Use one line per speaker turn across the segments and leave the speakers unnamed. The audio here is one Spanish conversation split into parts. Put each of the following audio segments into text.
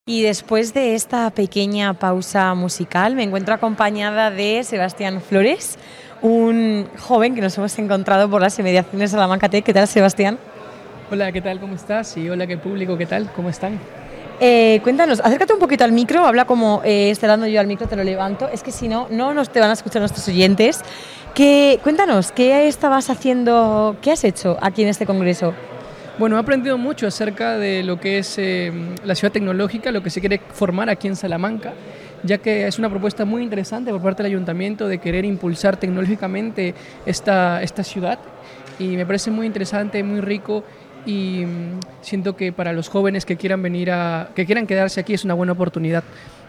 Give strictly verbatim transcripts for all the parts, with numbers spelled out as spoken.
Y después de esta pequeña pausa musical, me encuentro acompañada de Sebastián Flores, un joven que nos hemos encontrado por las inmediaciones de Salamanca Tech. ¿Qué tal, Sebastián?
Hola, ¿qué tal? ¿Cómo estás? Y hola, ¿qué público? ¿Qué tal? ¿Cómo están?
Eh, cuéntanos, acércate un poquito al micro, habla como eh, estoy dando yo al micro, te lo levanto. Es que si no, no nos te van a escuchar nuestros oyentes. Que, cuéntanos, ¿qué estabas haciendo, qué has hecho aquí en este congreso?
Bueno, he aprendido mucho acerca de lo que es eh, la ciudad tecnológica, lo que se quiere formar aquí en Salamanca, ya que es una propuesta muy interesante por parte del ayuntamiento de querer impulsar tecnológicamente esta, esta ciudad, y me parece muy interesante, muy rico, y mm, siento que para los jóvenes que quieran venir a, que quieran quedarse aquí es una buena oportunidad.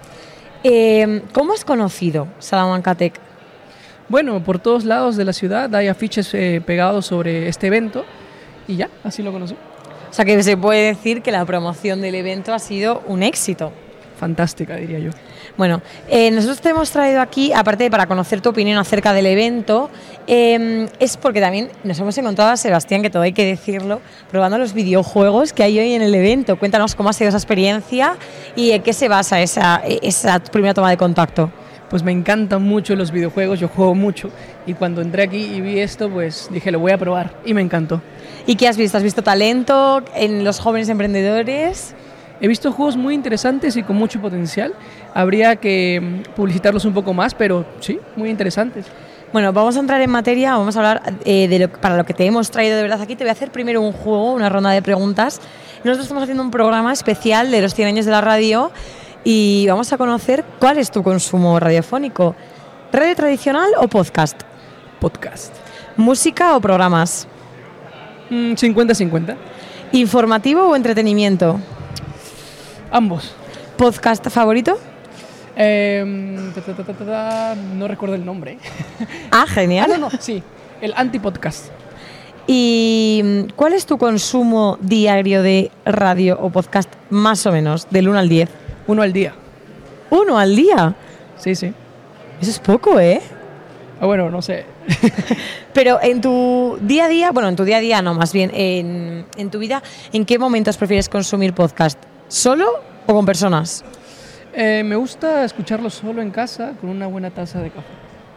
Eh, ¿Cómo has conocido Salamanca Tech?
Bueno, por todos lados de la ciudad hay afiches eh, pegados sobre este evento, y ya, así lo conocí.
O sea que se puede decir que la promoción del evento ha sido un éxito.
Fantástica, diría yo.
Bueno, eh, nosotros te hemos traído aquí, aparte de para conocer tu opinión acerca del evento, eh, es porque también nos hemos encontrado a Sebastián, que todo hay que decirlo, probando los videojuegos que hay hoy en el evento. Cuéntanos cómo ha sido esa experiencia y en qué se basa esa, esa primera toma de contacto.
Pues me encantan mucho los videojuegos, yo juego mucho, y cuando entré aquí y vi esto, pues dije, lo voy a probar, y me encantó.
¿Y qué has visto? ¿Has visto talento en los jóvenes emprendedores?
He visto juegos muy interesantes y con mucho potencial. Habría que publicitarlos un poco más, pero sí, muy interesantes.
Bueno, vamos a entrar en materia, vamos a hablar eh, de lo, para lo que te hemos traído de verdad aquí. Te voy a hacer primero un juego, una ronda de preguntas. Nosotros estamos haciendo un programa especial de los cien años de la radio y vamos a conocer cuál es tu consumo radiofónico. ¿Radio tradicional o podcast?
Podcast.
¿Música o programas?
cincuenta cincuenta.
¿Informativo o entretenimiento?
Ambos.
¿Podcast favorito?
Eh, ta, ta, ta, ta, ta, no recuerdo el nombre.
Ah, genial.
Ah, no, no, sí, el antipodcast.
¿Y cuál es tu consumo diario de radio o podcast, más o menos, del uno al diez?
Uno al día.
¿Uno al día?
Sí, sí.
Eso es poco, ¿eh?
Ah, bueno, no sé.
Pero en tu día a día, bueno, en tu día a día no, más bien en, en tu vida, ¿en qué momentos prefieres consumir podcast? ¿Solo o con personas?
Eh, me gusta escucharlo solo en casa con una buena taza de café.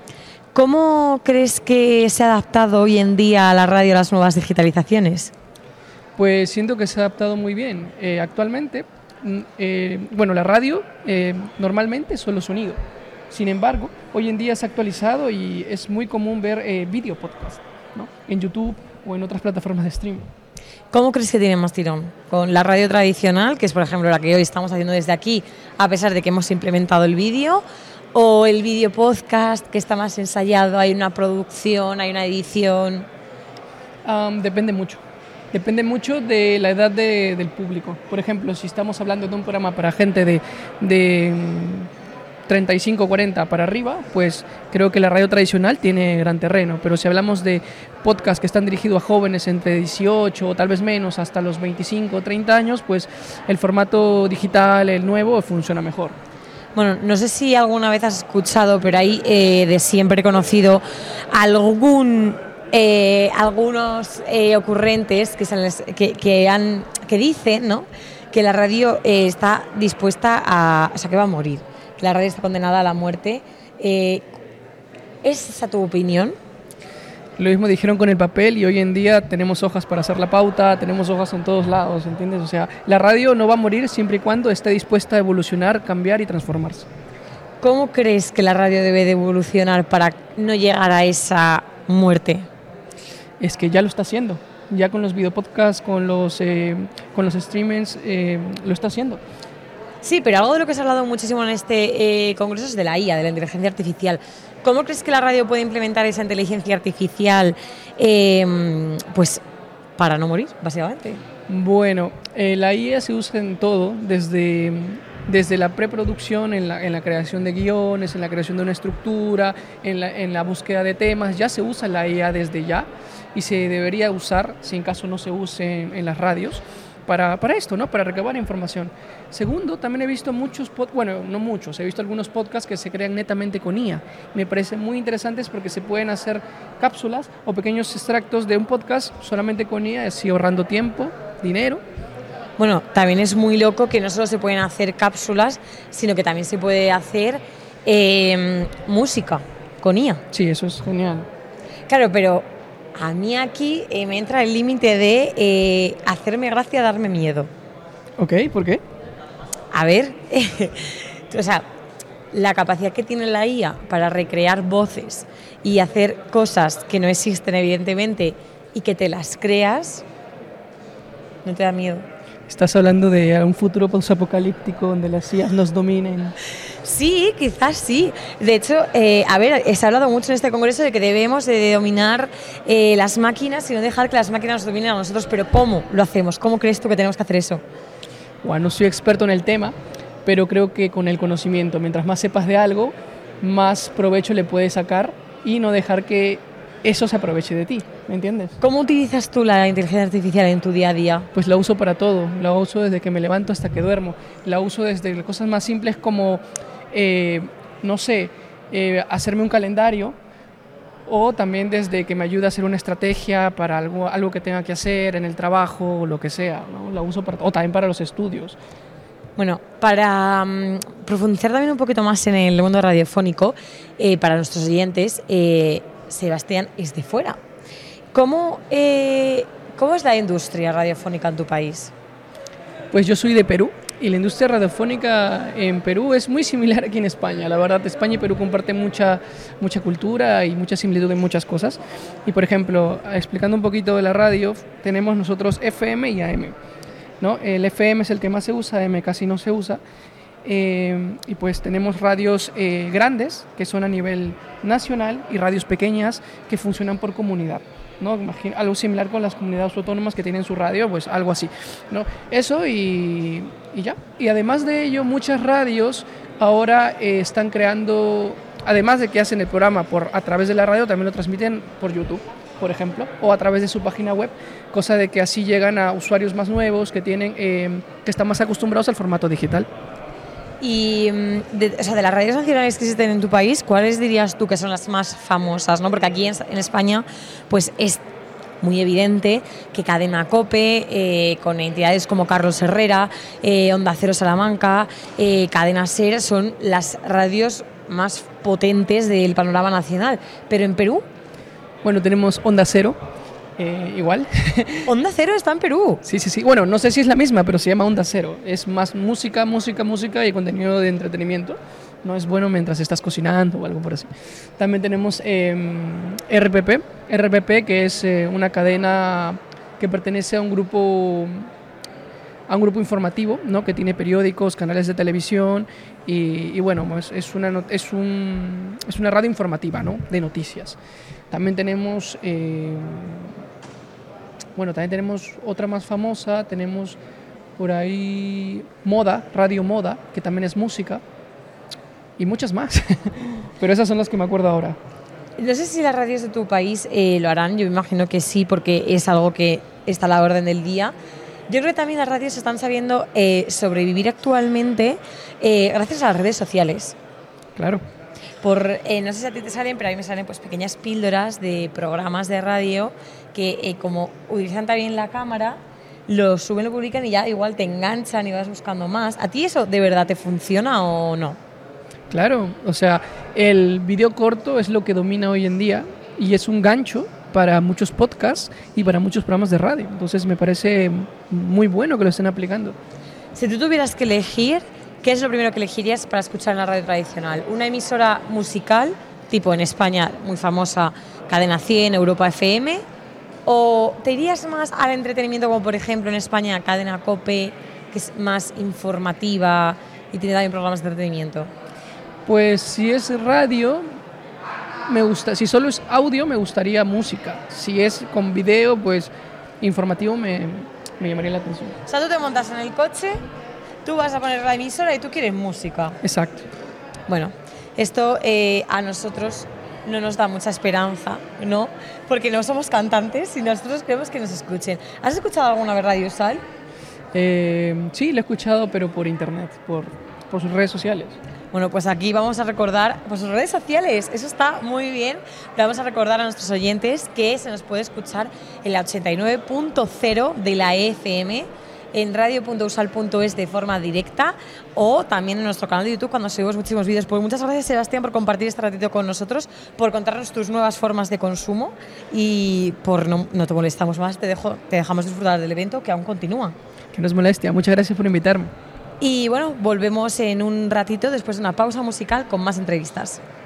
¿Cómo crees que se ha adaptado hoy en día a la radio a las nuevas digitalizaciones?
Pues siento que se ha adaptado muy bien. Eh, actualmente, eh, bueno, la radio eh, normalmente es solo sonido. Sin embargo, hoy en día se ha actualizado y es muy común ver eh, video podcast, ¿no? En YouTube o en otras plataformas de streaming.
¿Cómo crees que tiene más tirón? ¿Con la radio tradicional, que es por ejemplo la que hoy estamos haciendo desde aquí, a pesar de que hemos implementado el vídeo, o el vídeo podcast, que está más ensayado, hay una producción, hay una edición?
Um, depende mucho. Depende mucho de la edad de, del público. Por ejemplo, si estamos hablando de un programa para gente de, de treinta y cinco, cuarenta para arriba, pues creo que la radio tradicional tiene gran terreno. Pero si hablamos de podcasts que están dirigidos a jóvenes entre dieciocho o tal vez menos hasta los veinticinco o treinta años, pues el formato digital, el nuevo, funciona mmejor.
Bueno, no sé si alguna vez has escuchado, pero hay eh, de siempre conocido algún eh, algunos eh, ocurrentes que, se les, que, que, han, que dicen, ¿no?, que la radio eh, está dispuesta a, o sea, que va a morir, que la radio está condenada a la muerte. Eh, ¿Es esa tu opinión?
Lo mismo dijeron con el papel, y hoy en día tenemos hojas para hacer la pauta, tenemos hojas en todos lados, ¿entiendes? O sea, la radio no va a morir siempre y cuando esté dispuesta a evolucionar, cambiar y transformarse.
¿Cómo crees que la radio debe de evolucionar para no llegar a esa muerte?
Es que ya lo está haciendo, ya con los videopodcasts, con los, eh, con los streamings, eh, lo está haciendo.
Sí, pero algo de lo que se ha hablado muchísimo en este eh, congreso es de la I A, de la inteligencia artificial. ¿Cómo crees que la radio puede implementar esa inteligencia artificial eh, pues para no morir, básicamente?
Bueno, eh, la I A se usa en todo, desde, desde la preproducción, en la, en la creación de guiones, en la creación de una estructura, en la, en la búsqueda de temas. Ya se usa la I A desde ya y se debería usar, si en caso no se use en, en las radios, Para, para esto, ¿no? Para recabar información. Segundo, también he visto muchos, pod- bueno, no muchos, he visto algunos podcasts que se crean netamente con I A. Me parecen muy interesantes porque se pueden hacer cápsulas o pequeños extractos de un podcast solamente con I A, así ahorrando tiempo, dinero
Bueno, también es muy loco que no solo se pueden hacer cápsulas, sino que también se puede hacer eh, música con I A.
Sí, eso es genial.
Claro, pero a mí aquí eh, me entra el límite de eh, hacerme gracia, darme miedo.
Ok, ¿por qué?
A ver, o sea, la capacidad que tiene la I A para recrear voces y hacer cosas que no existen evidentemente y que te las creas, ¿no te da miedo?
¿Estás hablando de un futuro posapocalíptico donde las I As nos dominen?
Sí, quizás sí. De hecho, eh, a ver, se ha hablado mucho en este congreso de que debemos de dominar eh, las máquinas y no dejar que las máquinas nos dominen a nosotros. Pero ¿cómo lo hacemos? ¿Cómo crees tú que tenemos que hacer eso?
Bueno, no soy experto en el tema, pero creo que con el conocimiento, mientras más sepas de algo, más provecho le puedes sacar y no dejar que eso se aproveche de ti, ¿me entiendes?
¿Cómo utilizas tú la inteligencia artificial en tu día a día?
Pues la uso para todo, la uso desde que me levanto hasta que duermo, la uso desde cosas más simples como, eh, no sé, eh, hacerme un calendario, o también desde que me ayuda a hacer una estrategia para algo, algo que tenga que hacer en el trabajo o lo que sea, ¿no? La uso para, o también para los estudios.
Bueno, para um, profundizar también un poquito más en el mundo radiofónico, eh, para nuestros oyentes, eh, Sebastián es de fuera. ¿Cómo, eh, ¿Cómo es la industria radiofónica en tu país?
Pues yo soy de Perú y la industria radiofónica en Perú es muy similar aquí en España. La verdad, España y Perú comparten mucha, mucha cultura y mucha similitud en muchas cosas. Y por ejemplo, explicando un poquito de la radio, tenemos nosotros F M y A M, ¿no? El F M es el que más se usa, A M casi no se usa. Eh, y pues tenemos radios eh, grandes que son a nivel nacional y radios pequeñas que funcionan por comunidad, ¿no? Imagina, algo similar con las comunidades autónomas que tienen su radio, pues algo así, ¿no? Eso y, y ya. Y además de ello, muchas radios ahora eh, están creando, además de que hacen el programa por, a través de la radio, también lo transmiten por YouTube, por ejemplo, o a través de su página web, cosa de que así llegan a usuarios más nuevos que, tienen, eh, que están más acostumbrados al formato digital.
Y de, o sea, de las radios nacionales que existen en tu país, ¿cuáles dirías tú que son las más famosas, ¿no? Porque aquí en, en España pues es muy evidente que Cadena COPE, eh, con entidades como Carlos Herrera, eh, Onda Cero Salamanca, eh, Cadena SER, son las radios más potentes del panorama nacional. Pero en Perú...
Bueno, tenemos Onda Cero. Eh, igual.
Onda Cero está en Perú.
Sí, sí, sí. Bueno, no sé si es la misma, pero se llama Onda Cero. Es más música, música, música y contenido de entretenimiento. No es bueno mientras estás cocinando o algo por así. También tenemos eh, R P P. R P P, que es eh, una cadena que pertenece a un grupo a un grupo informativo, ¿no? Que tiene periódicos, canales de televisión y, y bueno, pues es una es un es una radio informativa, ¿no? De noticias. También tenemos eh, Bueno, también tenemos otra más famosa, tenemos por ahí Moda, Radio Moda, que también es música, y muchas más, pero esas son las que me acuerdo ahora.
No sé si las radios de tu país eh, lo harán, yo me imagino que sí, porque es algo que está a la orden del día. Yo creo que también las radios están sabiendo eh, sobrevivir actualmente eh, gracias a las redes sociales.
Claro.
Por, eh, no sé si a ti te salen, pero a mí me salen pues pequeñas píldoras de programas de radio que eh, como utilizan también la cámara, lo suben, lo publican y ya igual te enganchan y vas buscando más. ¿A ti eso de verdad te funciona o no?
Claro, o sea, el vídeo corto es lo que domina hoy en día y es un gancho para muchos podcasts y para muchos programas de radio. Entonces me parece muy bueno que lo estén aplicando.
Si tú tuvieras que elegir, ¿qué es lo primero que elegirías para escuchar en la radio tradicional? ¿Una emisora musical, tipo en España muy famosa, Cadena cien, Europa F M? ¿O te irías más al entretenimiento, como por ejemplo en España Cadena COPE, que es más informativa y tiene también programas de entretenimiento?
Pues si es radio, me gusta. Si solo es audio, me gustaría música. Si es con video, pues informativo me, me llamaría la atención.
O sea, tú te montas en el coche, tú vas a poner la emisora y tú quieres música.
Exacto.
Bueno, esto eh, a nosotros no nos da mucha esperanza, ¿no? Porque no somos cantantes y nosotros queremos que nos escuchen. ¿Has escuchado alguna vez Radio Sal?
Eh, sí, lo he escuchado, pero por internet, por, por sus redes sociales.
Bueno, pues aquí vamos a recordar pues sus redes sociales, eso está muy bien. Le vamos a recordar a nuestros oyentes que se nos puede escuchar en la ochenta y nueve punto cero de la E F M en radio punto usal punto es de forma directa o también en nuestro canal de YouTube cuando subimos muchísimos vídeos. Pues muchas gracias, Sebastián, por compartir este ratito con nosotros, por contarnos tus nuevas formas de consumo y por no, no te molestamos más, te, dejo, te dejamos disfrutar del evento que aún continúa.
Que no es molestia, muchas gracias por invitarme.
Y bueno, volvemos en un ratito después de una pausa musical con más entrevistas.